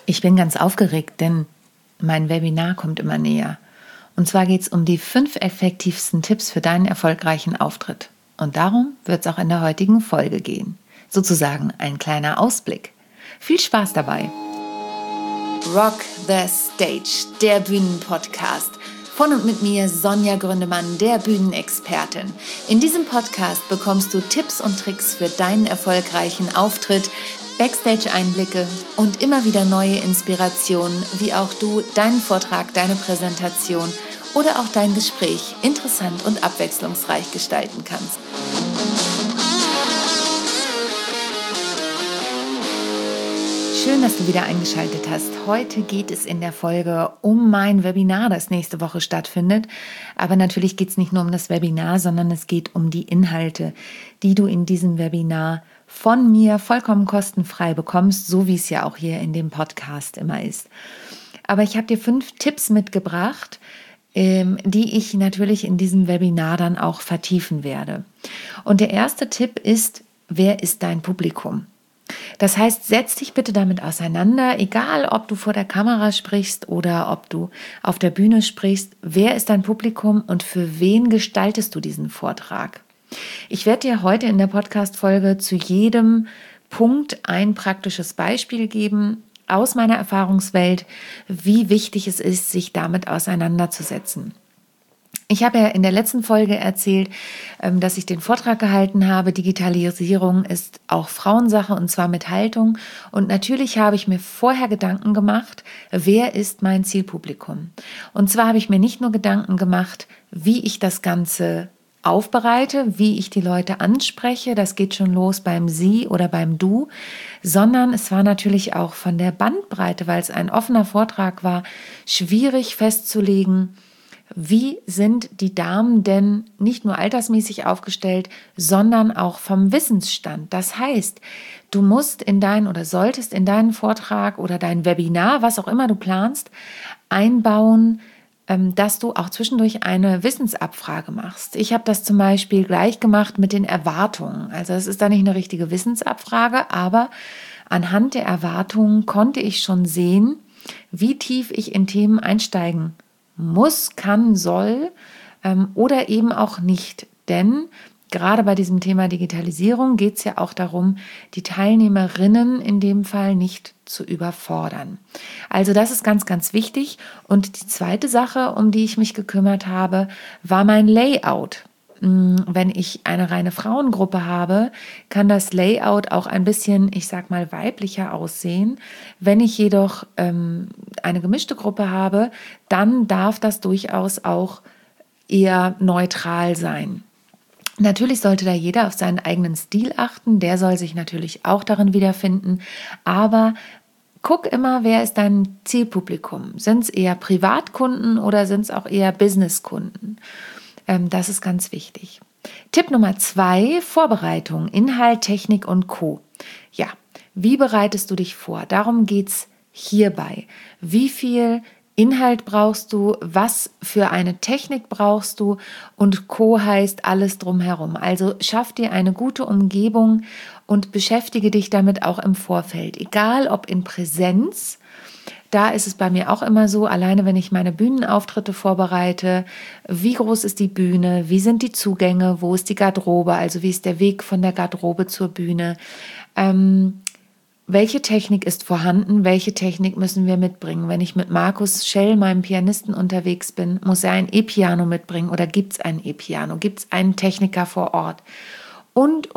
Ich bin ganz aufgeregt, denn mein Webinar kommt immer näher. Und zwar geht es um die 5 effektivsten Tipps für deinen erfolgreichen Auftritt. Und darum wird es auch in der heutigen Folge gehen. Sozusagen ein kleiner Ausblick. Viel Spaß dabei! Rock the Stage, der Bühnenpodcast. Von und mit mir Sonja Gründemann, der Bühnenexpertin. In diesem Podcast bekommst du Tipps und Tricks für deinen erfolgreichen Auftritt, Backstage-Einblicke und immer wieder neue Inspirationen, wie auch du deinen Vortrag, deine Präsentation oder auch dein Gespräch interessant und abwechslungsreich gestalten kannst. Schön, dass du wieder eingeschaltet hast. Heute geht es in der Folge um mein Webinar, das nächste Woche stattfindet. Aber natürlich geht es nicht nur um das Webinar, sondern es geht um die Inhalte, die du in diesem Webinar von mir vollkommen kostenfrei bekommst, so wie es ja auch hier in dem Podcast immer ist. Aber ich habe dir 5 Tipps mitgebracht, die ich natürlich in diesem Webinar dann auch vertiefen werde. Und der erste Tipp ist: Wer ist dein Publikum? Das heißt, setz dich bitte damit auseinander, egal ob du vor der Kamera sprichst oder ob du auf der Bühne sprichst. Wer ist dein Publikum und für wen gestaltest du diesen Vortrag? Ich werde dir heute in der Podcast-Folge zu jedem Punkt ein praktisches Beispiel geben aus meiner Erfahrungswelt, wie wichtig es ist, sich damit auseinanderzusetzen. Ich habe ja in der letzten Folge erzählt, dass ich den Vortrag gehalten habe. Digitalisierung ist auch Frauensache, und zwar mit Haltung. Und natürlich habe ich mir vorher Gedanken gemacht, wer ist mein Zielpublikum? Und zwar habe ich mir nicht nur Gedanken gemacht, wie ich das Ganze aufbereite, wie ich die Leute anspreche, das geht schon los beim Sie oder beim Du, sondern es war natürlich auch von der Bandbreite, weil es ein offener Vortrag war, schwierig festzulegen, wie sind die Damen denn nicht nur altersmäßig aufgestellt, sondern auch vom Wissensstand? Das heißt, du musst solltest in deinen Vortrag oder dein Webinar, was auch immer du planst, einbauen, dass du auch zwischendurch eine Wissensabfrage machst. Ich habe das zum Beispiel gleich gemacht mit den Erwartungen. Also es ist da nicht eine richtige Wissensabfrage, aber anhand der Erwartungen konnte ich schon sehen, wie tief ich in Themen einsteigen muss, kann, soll oder eben auch nicht. Denn gerade bei diesem Thema Digitalisierung geht es ja auch darum, die Teilnehmerinnen in dem Fall nicht zu überfordern. Also das ist ganz, ganz wichtig. Und die zweite Sache, um die ich mich gekümmert habe, war mein Layout. Wenn ich eine reine Frauengruppe habe, kann das Layout auch ein bisschen, ich sag mal, weiblicher aussehen. Wenn ich jedoch eine gemischte Gruppe habe, dann darf das durchaus auch eher neutral sein. Natürlich sollte da jeder auf seinen eigenen Stil achten, der soll sich natürlich auch darin wiederfinden, aber guck immer, wer ist dein Zielpublikum? Sind es eher Privatkunden oder sind es auch eher Businesskunden? Das ist ganz wichtig. Tipp Nummer 2, Vorbereitung, Inhalt, Technik und Co. Ja, wie bereitest du dich vor? Darum geht es hierbei. Wie viel Inhalt brauchst du? Was für eine Technik brauchst du? Und Co. heißt alles drumherum. Also schaff dir eine gute Umgebung und beschäftige dich damit auch im Vorfeld. Egal ob in Präsenz. Da ist es bei mir auch immer so, alleine wenn ich meine Bühnenauftritte vorbereite, wie groß ist die Bühne, wie sind die Zugänge, wo ist die Garderobe, also wie ist der Weg von der Garderobe zur Bühne, welche Technik ist vorhanden, welche Technik müssen wir mitbringen. Wenn ich mit Markus Schell, meinem Pianisten, unterwegs bin, muss er ein E-Piano mitbringen oder gibt es ein E-Piano, gibt es einen Techniker vor Ort und.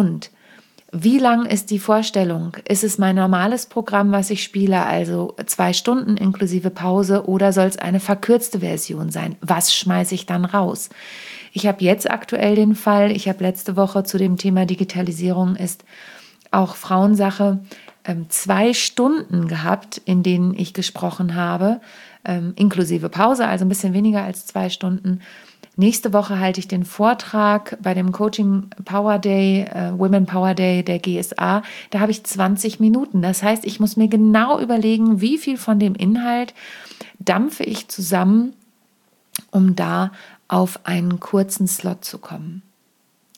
Wie lang ist die Vorstellung? Ist es mein normales Programm, was ich spiele, also 2 Stunden inklusive Pause, oder soll es eine verkürzte Version sein? Was schmeiße ich dann raus? Ich habe jetzt aktuell den Fall, ich habe letzte Woche zu dem Thema Digitalisierung ist auch Frauensache 2 Stunden gehabt, in denen ich gesprochen habe, inklusive Pause, also ein bisschen weniger als 2 Stunden. Nächste Woche halte ich den Vortrag bei dem Coaching Power Day, Women Power Day der GSA. Da habe ich 20 Minuten. Das heißt, ich muss mir genau überlegen, wie viel von dem Inhalt dampfe ich zusammen, um da auf einen kurzen Slot zu kommen.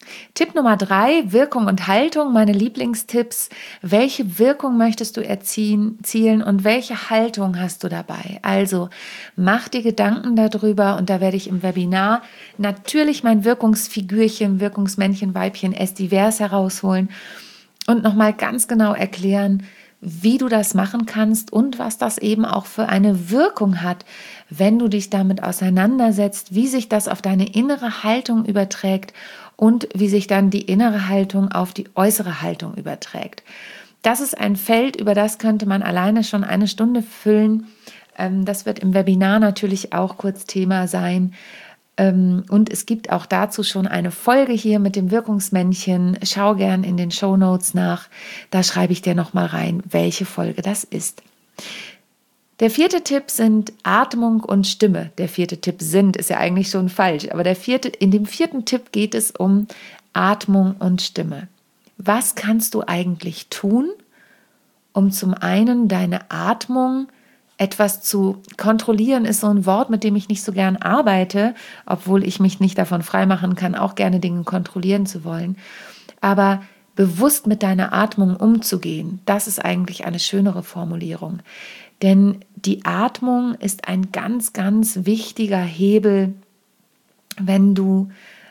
Tipp Nummer 3, Wirkung und Haltung, meine Lieblingstipps. Welche Wirkung möchtest du erzielen und welche Haltung hast du dabei? Also mach dir Gedanken darüber und da werde ich im Webinar natürlich mein Wirkungsfigürchen, Wirkungsmännchen, Weibchen S-Divers herausholen und nochmal ganz genau erklären, wie du das machen kannst und was das eben auch für eine Wirkung hat, wenn du dich damit auseinandersetzt, wie sich das auf deine innere Haltung überträgt und wie sich dann die innere Haltung auf die äußere Haltung überträgt. Das ist ein Feld, über das könnte man alleine schon eine Stunde füllen. Das wird im Webinar natürlich auch kurz Thema sein. Und es gibt auch dazu schon eine Folge hier mit dem Wirkungsmännchen. Schau gern in den Shownotes nach. Da schreibe ich dir nochmal rein, welche Folge das ist. Der 4. Tipp sind Atmung und Stimme. Der 4. Tipp ist ja eigentlich schon falsch, aber in dem 4. Tipp geht es um Atmung und Stimme. Was kannst du eigentlich tun, um zum einen deine Atmung etwas zu kontrollieren, ist so ein Wort, mit dem ich nicht so gern arbeite, obwohl ich mich nicht davon freimachen kann, auch gerne Dinge kontrollieren zu wollen. Aber bewusst mit deiner Atmung umzugehen, das ist eigentlich eine schönere Formulierung. Denn die Atmung ist ein ganz, ganz wichtiger Hebel, wenn du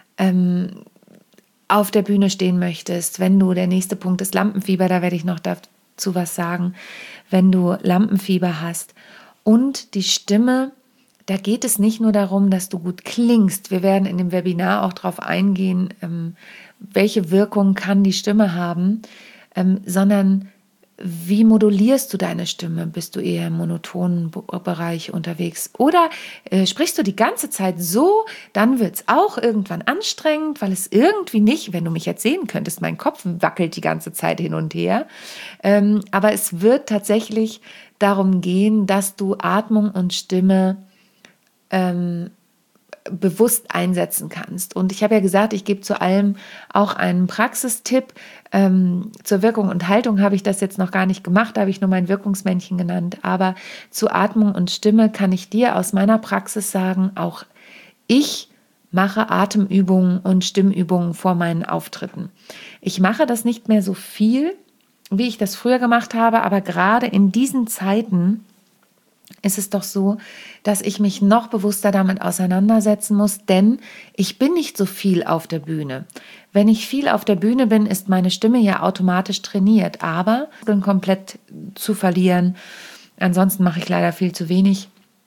auf der Bühne stehen möchtest, der nächste Punkt ist Lampenfieber, da werde ich noch dazu was sagen, wenn du Lampenfieber hast. Und die Stimme, da geht es nicht nur darum, dass du gut klingst. Wir werden in dem Webinar auch darauf eingehen, welche Wirkung kann die Stimme haben, sondern wie modulierst du deine Stimme? Bist du eher im monotonen Bereich unterwegs? Oder sprichst du die ganze Zeit so, dann wird es auch irgendwann anstrengend, weil es irgendwie nicht, wenn du mich jetzt sehen könntest, mein Kopf wackelt die ganze Zeit hin und her. Aber es wird tatsächlich darum gehen, dass du Atmung und Stimme bewusst einsetzen kannst. Und ich habe ja gesagt, ich gebe zu allem auch einen Praxistipp. Zur Wirkung und Haltung habe ich das jetzt noch gar nicht gemacht, da habe ich nur mein Wirkungsmännchen genannt. Aber zu Atmung und Stimme kann ich dir aus meiner Praxis sagen, auch ich mache Atemübungen und Stimmübungen vor meinen Auftritten. Ich mache das nicht mehr so viel, wie ich das früher gemacht habe, aber gerade in diesen Zeiten ist es doch so, dass ich mich noch bewusster damit auseinandersetzen muss, denn ich bin nicht so viel auf der Bühne. Wenn ich viel auf der Bühne bin, ist meine Stimme ja automatisch trainiert, aber komplett zu verlieren. Ansonsten mache ich leider viel zu wenig.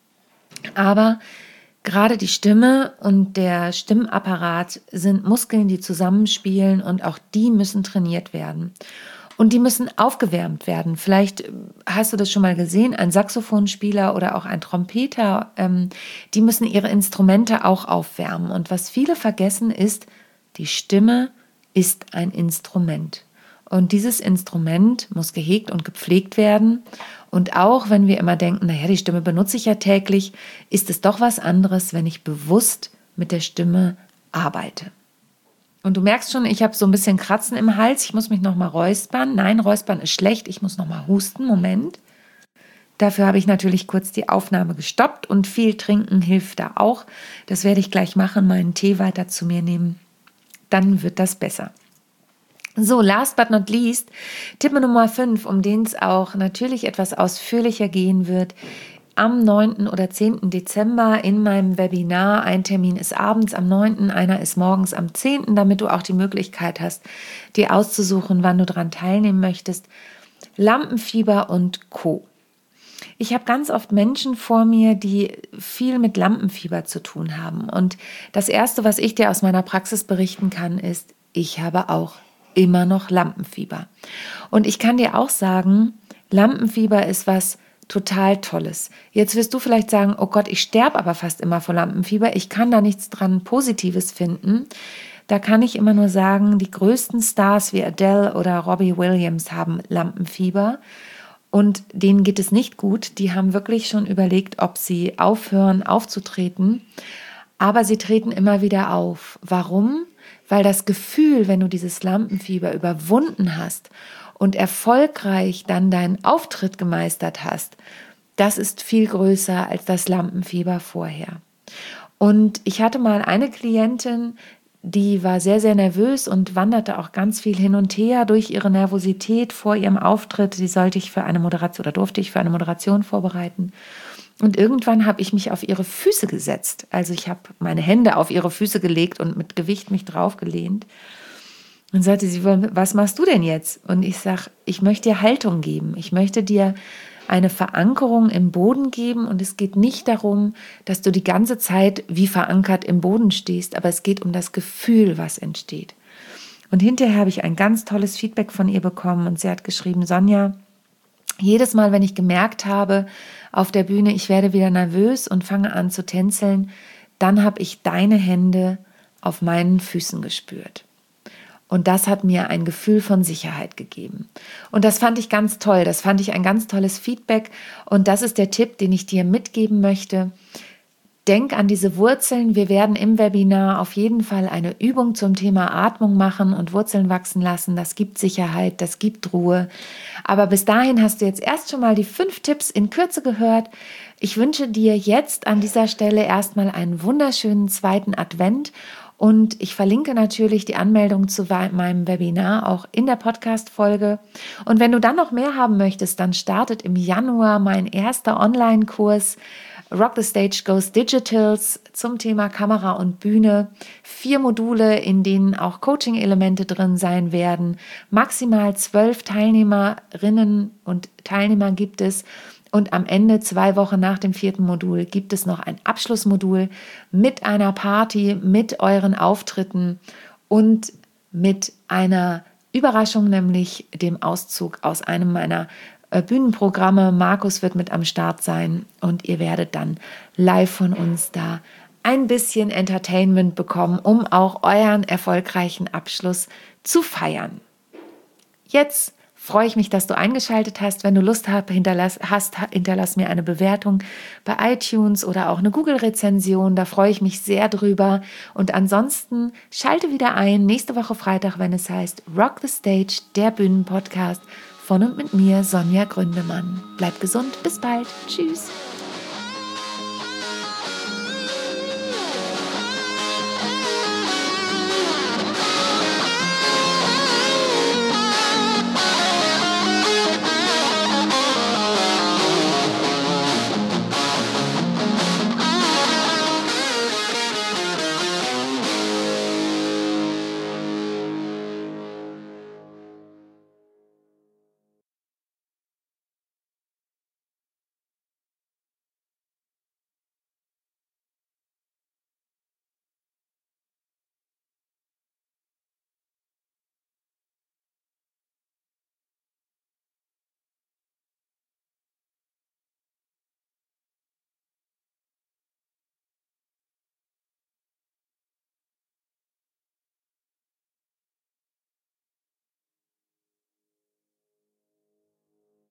Aber gerade die Stimme und der Stimmapparat sind Muskeln, die zusammenspielen und auch die müssen trainiert werden. Und die müssen aufgewärmt werden. Vielleicht hast du das schon mal gesehen, ein Saxophonspieler oder auch ein Trompeter, die müssen ihre Instrumente auch aufwärmen. Und was viele vergessen ist, die Stimme ist ein Instrument. Und dieses Instrument muss gehegt und gepflegt werden. Und auch wenn wir immer denken, naja, die Stimme benutze ich ja täglich, ist es doch was anderes, wenn ich bewusst mit der Stimme arbeite. Und du merkst schon, ich habe so ein bisschen Kratzen im Hals. Ich muss mich nochmal räuspern. Nein, räuspern ist schlecht. Ich muss nochmal husten. Moment. Dafür habe ich natürlich kurz die Aufnahme gestoppt und viel trinken hilft da auch. Das werde ich gleich machen, meinen Tee weiter zu mir nehmen. Dann wird das besser. So, last but not least, Tipp Nummer 5, um den es auch natürlich etwas ausführlicher gehen wird. Am 9. oder 10. Dezember in meinem Webinar. Ein Termin ist abends am 9., einer ist morgens am 10., damit du auch die Möglichkeit hast, dir auszusuchen, wann du daran teilnehmen möchtest. Lampenfieber und Co. Ich habe ganz oft Menschen vor mir, die viel mit Lampenfieber zu tun haben. Und das Erste, was ich dir aus meiner Praxis berichten kann, ist, ich habe auch immer noch Lampenfieber. Und ich kann dir auch sagen, Lampenfieber ist was total Tolles. Jetzt wirst du vielleicht sagen, oh Gott, ich sterbe aber fast immer vor Lampenfieber. Ich kann da nichts dran Positives finden. Da kann ich immer nur sagen, die größten Stars wie Adele oder Robbie Williams haben Lampenfieber und denen geht es nicht gut. Die haben wirklich schon überlegt, ob sie aufhören aufzutreten, aber sie treten immer wieder auf. Warum? Weil das Gefühl, wenn du dieses Lampenfieber überwunden hast und erfolgreich dann deinen Auftritt gemeistert hast, das ist viel größer als das Lampenfieber vorher. Und ich hatte mal eine Klientin, die war sehr, sehr nervös und wanderte auch ganz viel hin und her durch ihre Nervosität vor ihrem Auftritt. Die sollte ich für eine Moderation oder durfte ich für eine Moderation vorbereiten. Und irgendwann habe ich mich auf ihre Füße gesetzt. Also ich habe meine Hände auf ihre Füße gelegt und mit Gewicht mich draufgelehnt. Und sagte sie, was machst du denn jetzt? Und ich sage, ich möchte dir Haltung geben. Ich möchte dir eine Verankerung im Boden geben. Und es geht nicht darum, dass du die ganze Zeit wie verankert im Boden stehst, aber es geht um das Gefühl, was entsteht. Und hinterher habe ich ein ganz tolles Feedback von ihr bekommen und sie hat geschrieben, Sonja, jedes Mal, wenn ich gemerkt habe auf der Bühne, ich werde wieder nervös und fange an zu tänzeln, dann habe ich deine Hände auf meinen Füßen gespürt. Und das hat mir ein Gefühl von Sicherheit gegeben. Und das fand ich ganz toll. Das fand ich ein ganz tolles Feedback. Und das ist der Tipp, den ich dir mitgeben möchte. Denk an diese Wurzeln. Wir werden im Webinar auf jeden Fall eine Übung zum Thema Atmung machen und Wurzeln wachsen lassen. Das gibt Sicherheit, das gibt Ruhe. Aber bis dahin hast du jetzt erst schon mal die 5 Tipps in Kürze gehört. Ich wünsche dir jetzt an dieser Stelle erstmal einen wunderschönen 2. Advent. Und ich verlinke natürlich die Anmeldung zu meinem Webinar auch in der Podcast-Folge. Und wenn du dann noch mehr haben möchtest, dann startet im Januar mein erster Online-Kurs Rock the Stage Goes Digitals zum Thema Kamera und Bühne. 4 Module, in denen auch Coaching-Elemente drin sein werden. Maximal 12 Teilnehmerinnen und Teilnehmer gibt es. Und am Ende, 2 Wochen nach dem 4. Modul, gibt es noch ein Abschlussmodul mit einer Party, mit euren Auftritten und mit einer Überraschung, nämlich dem Auszug aus einem meiner Bühnenprogramme. Markus wird mit am Start sein und ihr werdet dann live von uns da ein bisschen Entertainment bekommen, um auch euren erfolgreichen Abschluss zu feiern. Jetzt freue ich mich, dass du eingeschaltet hast. Wenn du Lust hast, hinterlass mir eine Bewertung bei iTunes oder auch eine Google-Rezension. Da freue ich mich sehr drüber. Und ansonsten schalte wieder ein, nächste Woche Freitag, wenn es heißt Rock the Stage, der Bühnenpodcast von und mit mir, Sonja Gründemann. Bleib gesund, bis bald. Tschüss.